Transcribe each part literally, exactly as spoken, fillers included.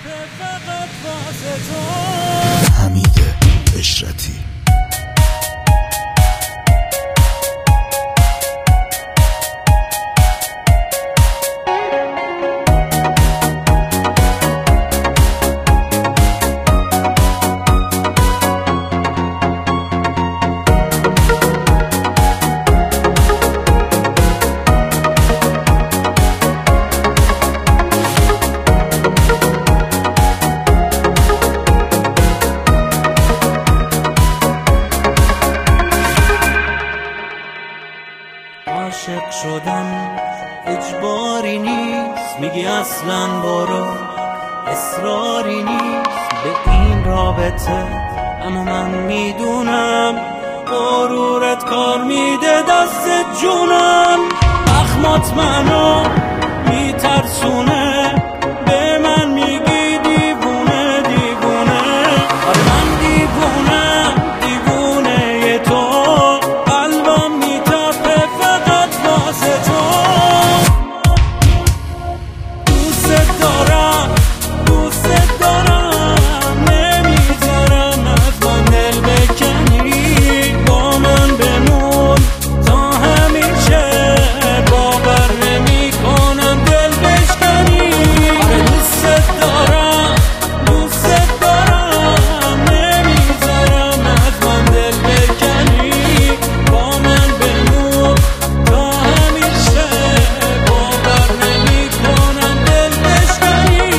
حمید عشرتی. عاشق شدن اجباری نیست، میگی اصلا برو، اصراری نیست به این رابطه، اما من میدونم غرورت کار میده دست جونم. اخمات منو میترسونه، به من میگی دیوونه دیوونه. آره من دیوونه دیوونه تو، قلبم میتپه فقط واسه تو. دوست دارم دوست دارم، نمیذارم از من دل بکنی، با من بمون تا همیشه، باور نمی کنم دل بشکنی. آره دوست دارم دوست دارم، نمیذارم از من دل بکنی، با من بمون تا همیشه، باور نمی کنم دل بشکنی.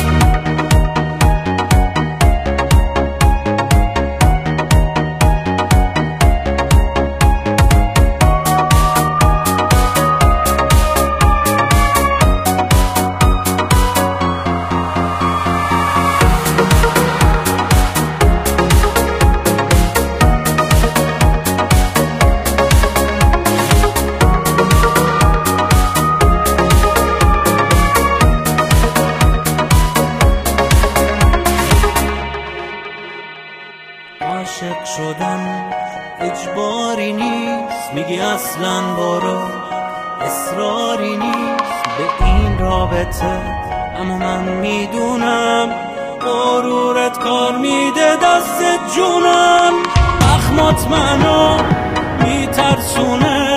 عاشق شدن اجباری نیست، میگی اصلا برو، اصراری نیست به این رابطه، اما من میدونم غرورت کار میده دست جونم. اخمات منو میترسونه،